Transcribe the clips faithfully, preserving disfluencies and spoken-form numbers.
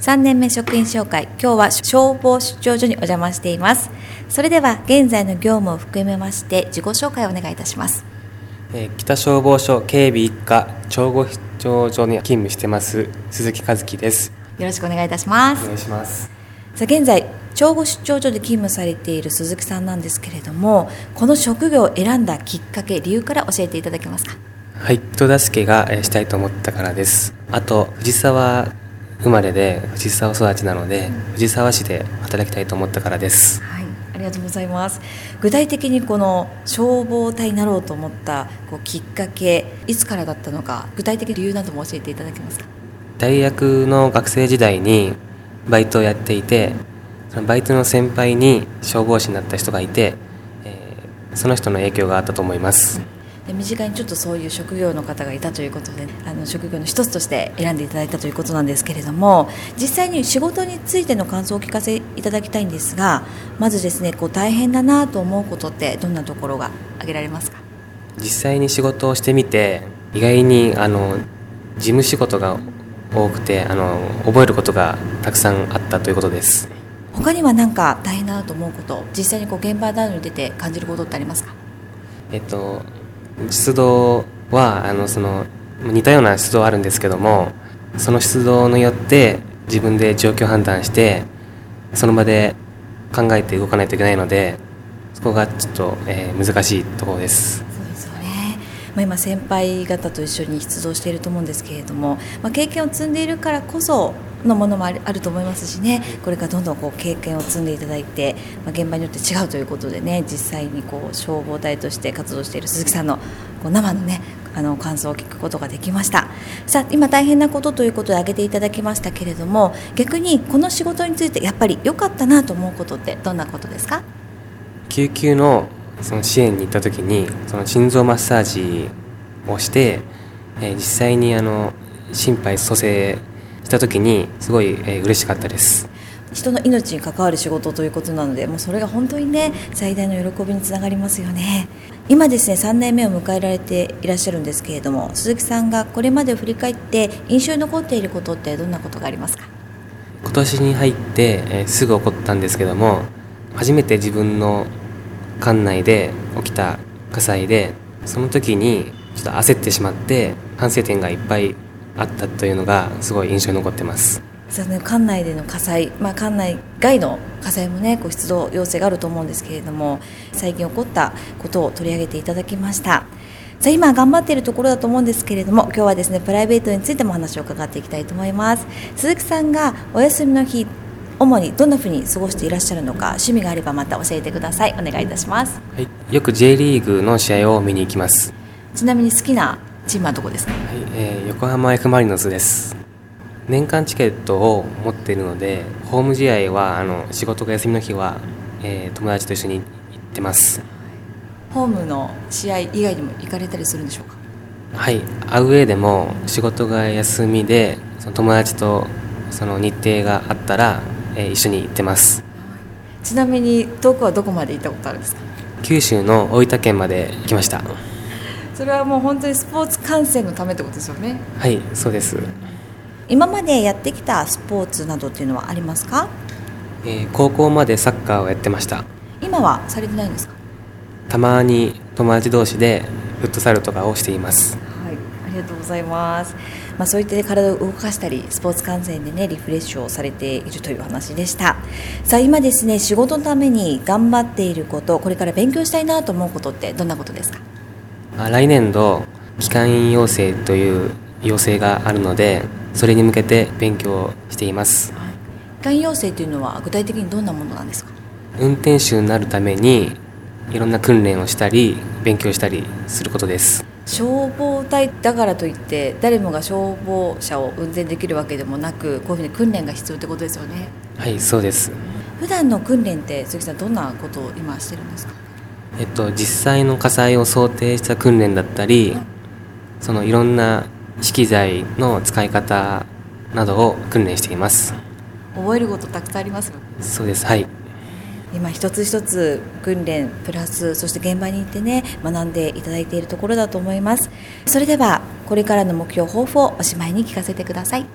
さんねんめ職員紹介、今日は消防出張所にお邪魔しています。それでは現在の業務を含めまして自己紹介をお願いいたします。 えー、北消防署警備一課長護出張所に勤務してます鈴木和樹です。 よろしくお願いいたします。 お願いします。 さあ現在長護出張所で勤務されている鈴木さんなんですけれども、この職業を選んだきっかけ、理由から教えていただけますか？ はい、人助けがしたいと思ったからです。あと藤沢生まれで藤沢育ちなので、藤沢市で働きたいと思ったからです。 はい、ありがとうございます。具体的にこの消防隊になろうと思ったこうきっかけ、いつからだったのか、具体的理由なども教えていただけますか？ 大学の学生時代にバイトをやっていて、そのバイトの先輩に消防士になった人がいて、えー、その人の影響があったと思います。 で身近にちょっとそういう職業の方がいたということで、あの職業の一つとして選んでいただいたということなんですけれども、実際に仕事についての感想をお聞かせいただきたいんですが、まずですね、こう大変だなと思うことってどんなところが挙げられますか？ 実際に仕事をしてみて、意外にあの事務仕事が多くて、あの覚えることがたくさんあったということです。 他には何か大変だなと思うこと、実際にこう現場などに出て感じることってありますか？ えっと出動はあのその似たような出動あるんですけども、その出動によって自分で状況判断してその場で考えて動かないといけないので、そこがちょっと、えー、難しいところです。 そうですよね。まあ、今先輩方と一緒に出動していると思うんですけれども、まあ、経験を積んでいるからこそのものもある、あると思いますしね、これからどんどんこう経験を積んでいただいて、まあ、現場によって違うということでね、実際にこう消防隊として活動している鈴木さんのこう生のね、あの感想を聞くことができました。さあ今大変なことということで挙げていただきましたけれども、逆にこの仕事についてやっぱり良かったなと思うことってどんなことですか？ 救急のその支援に行った時に、その心臓マッサージをして、えー、実際にあの心肺蘇生した時にすごい、えー、嬉しかったです。 人の命に関わる仕事ということなので、もうそれが本当にね、最大の喜びにつながりますよね。今ですね、さんねんめを迎えられていらっしゃるんですけれども、鈴木さんがこれまでを振り返って印象に残っていることってどんなことがありますか？ 今年に入って、えー、すぐ起こったんですけども、初めて自分の管内で起きた火災で、その時にちょっと焦ってしまって反省点がいっぱいあったというのがすごい印象に残ってます。 そうね、管内での火災、まあ、管内外の火災もね、こう出動要請があると思うんですけれども、最近起こったことを取り上げていただきました。さあ今頑張っているところだと思うんですけれども、今日はですね、プライベートについても話を伺っていきたいと思います。鈴木さんがお休みの日、主にどんなふうに過ごしていらっしゃるのか、趣味があればまた教えてください。お願いいたします。 はい、よく J リーグの試合を見に行きます。 ちなみに好きなチームはどこですか？ はい、えー、横浜 F マリノスです。年間チケットを持っているので、ホーム試合はあの仕事が休みの日は、えー、友達と一緒に行ってます。 ホームの試合以外にも行かれたりするんでしょうか？ はい、アウェーでも仕事が休みで、その友達とその日程があったら、えー、一緒に行ってます。 ちなみに遠くはどこまで行ったことあるんですか？ 九州の大分県まで行きました。 それはもう本当にスポーツ観戦のためってことですよね？ はい、そうです。 今までやってきたスポーツなどっていうのはありますか？ えー、高校までサッカーをやってました。 今はされてないんですか？ たまに友達同士でフットサルとかをしています。 はい、ありがとうございます。まあ、そういって体を動かしたりスポーツ観戦でね、リフレッシュをされているという話でした。さあ今ですね、仕事のために頑張っていること、これから勉強したいなと思うことってどんなことですか？ 来年度機関員養成という養成があるので、それに向けて勉強しています。 機関員養成というのは具体的にどんなものなんですか？ 運転手になるためにいろんな訓練をしたり勉強したりすることです。 消防隊だからといって誰もが消防車を運転できるわけでもなく、こういうふうに訓練が必要ってことですよね？ はい、そうです。 普段の訓練って鈴木さん、どんなことを今してるんですか？ えっと、実際の火災を想定した訓練だったり、そのいろんな資機材の使い方などを訓練しています。 覚えることたくさんありますよね。 そうです。はい。 今一つ一つ訓練プラス、そして現場に行ってね、学んでいただいているところだと思います。それではこれからの目標抱負をおしまいに聞かせてください。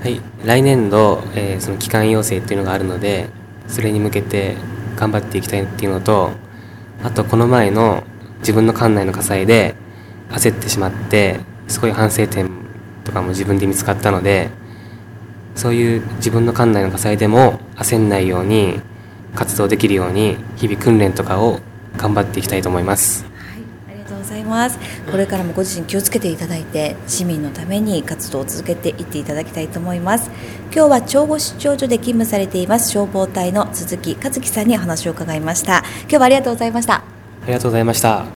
はい、来年度、えーその基幹要請っていうのがあるので、それに向けて頑張っていきたいっていうのと、あとこの前の自分の管内の火災で焦ってしまってすごい反省点とかも自分で見つかったので、そういう自分の管内の火災でも焦んないように活動できるように日々訓練とかを頑張っていきたいと思います。 ありがとうございます。これからもご自身気をつけていただいて、市民のために活動を続けていっていただきたいと思います。今日は長後出張所で勤務されています消防隊の鈴木和樹さんにお話を伺いました。今日はありがとうございました。 ありがとうございました。